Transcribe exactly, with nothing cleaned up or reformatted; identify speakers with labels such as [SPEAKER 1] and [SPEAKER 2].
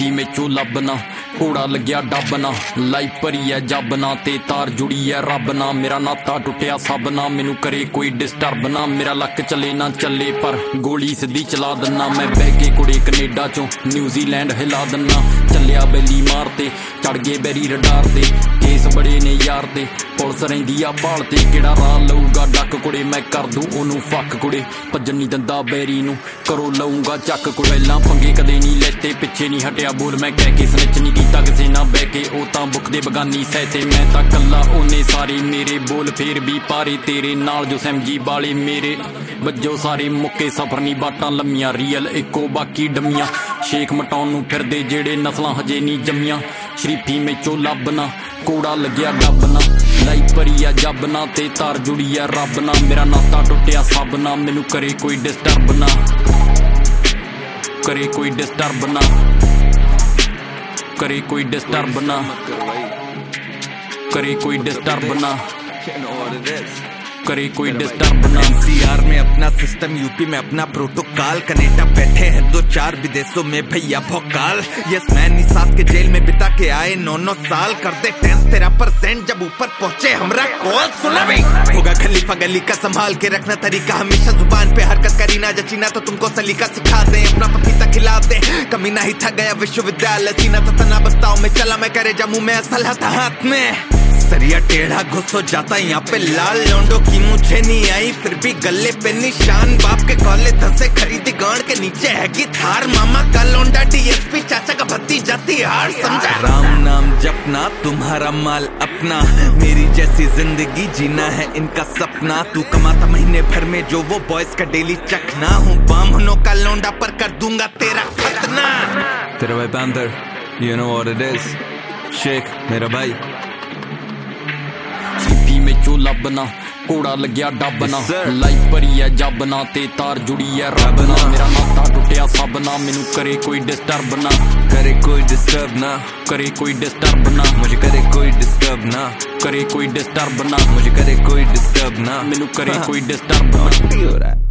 [SPEAKER 1] ਸ਼ਰੀਫੀ ਮੇਚੋ ਲੱਭਣਾ ਘੋੜਾ ਲੱਗਿਆ ਡੱਬ ਨਾ ਲਾਈ ਭਰੀ ਐ ਜੱਬ ਨਾ ਤੇ ਤਾਰ ਜੁੜੀ ਐ ਰੱਬ ਨਾ ਮੇਰਾ ਨਾਤਾ ਟੁੱਟਿਆ ਸਭ ਨਾ ਮੈਨੂੰ ਕਰੇ ਕੋਈ ਡਿਸਟਰਬ ਨਾ ਮੇਰਾ ਲੱਕ ਚੱਲੇ ਨਾ ਚੱਲੇ ਪਰ ਗੋਲੀ ਸਿੱਧੀ ਚਲਾ ਦਿੰਨਾ ਮੈਂ ਬਹਿ ਕੇ ਕੁੜੇ ਕੈਨੇਡਾ ਚੋਂ ਨਿਊਜ਼ੀਲੈਂਡ ਹਿਲਾ ਦਿੰਨਾ ਚੱਲਿਆ ਬੈਲੀ ਮਾਰ ਤੇ ਚੜ ਗਏ ਬੈਰੀ ਰਡਾਰ ਤੇ ਕੇਸ ਬੜੇ ਨੇ ਯਾਰ ਤੇ ਪੁਲਿਸ ਰਹਿੰਦੀ ਆ ਭਾਲ ਤੇ ਕਿਹੜਾ ਰਾਹ ਲਊਗਾ ਡੱਕ ਕੁੜੇ ਮੈਂ ਕਰ ਦੂੰ ਉਹਨੂੰ ਫੱਕ ਕੁੜੇ ਭੱਜਣ ਨਹੀਂ ਦਿੰਦਾ ਬੈਰੀ ਨੂੰ ਕਰੋ ਲਊਗਾ ਚੱਕ ਕੁੜੇ ਪਹਿਲਾਂ ਪੰਗੇ ਕਦੇ ਨਹੀਂ ਲੈਤੇ ਪਿੱਛੇ ਨਹੀਂ ਹਟਿਆ ਬੋਲ ਮੈਂ ਕਹਿ ਕੇ ਸਨਿਚ ਨਹੀਂ ਕੀਤਾ ਕਿਸੇ ਨਾ ਬਹਿ ਕੇ ਉਹ ਤਾਂ ਬੁੱਕ ਦੇ ਬਗਾਨੀ ਸਹਿਤੇ ਮੈਂ ਤਾਂ ਕੱਲਾ ਉਹਨੇ ਸਾਰੇ ਮੇਰੇ ਬੋਲ ਫੇਰ ਵੀ ਪਾਰੇ ਤੇਰੇ ਨਾਲ ਜੋ ਸੈਮਜੀ ਵਾਲੇ ਮੇਰੇ ਵੱਜੋ ਸਾਰੇ ਮੁੱਕੇ ਸਫਰ ਨਹੀਂ ਬਾਟਾਂ ਲੰਮੀਆਂ ਰੀਅਲ ਇੱਕੋ ਬਾਕੀ ਡਮੀਆਂ ਸ਼ੇਖ ਮਟਾਉਣ ਨੂੰ ਫਿਰਦੇ ਜਿਹੜੇ ਨਸਲਾਂ ਹਜੇ ਨਹੀਂ ਜੰਮੀਆਂ ਸ਼ਰੀਫੀ ਮੇਚੋ ਲੱਭਣਾ ਕੋੜਾ ਲੱਗਿਆ ਡੱਬ ਨਾ ਲਾਈ ਭਰੀ ਆ ਜੱਬ ਨਾ ਤੇ ਤਾਰ ਜੁੜੀ ਆ ਰੱਬ ਨਾ ਮੇਰਾ ਨਾਤਾ ਟੁੱਟਿਆ ਸਭ ਨਾ ਮੈਨੂੰ ਕਰੇ ਕੋਈ ਡਿਸਟਰਬ ਨਾ ਕਰੇ ਕੋਈ ਡਿਸਟਰਬ ਨਾ करे कोई डिस्टर्ब ना करे कोई डिस्टर्ब ना करे कोई डिस्टर्ब ना
[SPEAKER 2] एनसीआर में अपना सिस्टम यूपी में अपना प्रोटोकॉल कनेडा बैठे हैं दो चार विदेशों में भैया भोकाल यस मैन साथ के जेल में बिता के आए नौ नौ साल करते टेंस तेरह परसेंट जब ऊपर पहुंचे हमरा कॉल सुना भी होगा खलीफा गली का संभाल के रखना तरीका हमेशा जुबान पे हरकत करी ना जचीना तो तुमको सलीका सिखा दे अपना पपीता खिला दे कमी ना ही था गया विश्वविद्यालय सीना तो तना बस्ताओ में चला मैं करे जमू में असल था हाथ में सरिया टेढ़ा घुस हो जाता यहाँ पे लाल लौंडो की मुझे नहीं आई फिर भी गले पे निशान बाप के कॉले धसे खरीदी गाड़ के नीचे है की थार मामा का लौंडा डीएसपी चाचा का भत्ती जाती हार समझा राम नाम जपना तुम्हारा माल अपना मेरी जैसी जिंदगी जीना है इनका सपना तू कमाता महीने भर में जो वो बॉयज का डेली चखना हूँ बामनों का लौंडा पर कर दूंगा तेरा खतना
[SPEAKER 3] तेरा भाई panther you know what it is Sheikh मेरा भाई
[SPEAKER 1] ਸ਼ਰੀਫੀ ਮੇਚੋ ਲੱਭਣਾ ਘੋੜਾ ਲੱਗਿਆ ਡੱਬ ਨਾ ਲਾਈ ਭਰੀ ਐ ਜੱਬ ਨਾ ਤੇ ਤਾਰ ਜੁੜੀ ਐ ਰੱਬ ਨਾ ਮੇਰਾ ਨਾਤਾ ਟੁੱਟਿਆ ਸਭ ਨਾ ਮੈਨੂੰ ਕਰੇ ਕੋਈ ਡਿਸਟਰਬ ਨਾ
[SPEAKER 3] करे कोई डिस्टर्ब ना
[SPEAKER 1] करे कोई डिस्टर्ब ना
[SPEAKER 3] मुझे करे कोई डिस्टर्ब ना
[SPEAKER 1] करे कोई डिस्टर्ब ना
[SPEAKER 3] मुझे करे कोई डिस्टर्ब ना
[SPEAKER 1] ਮੈਨੂੰ ਕਰੇ ਕੋਈ ਡਿਸਟਰਬ ਨਾ
[SPEAKER 3] हो रहा है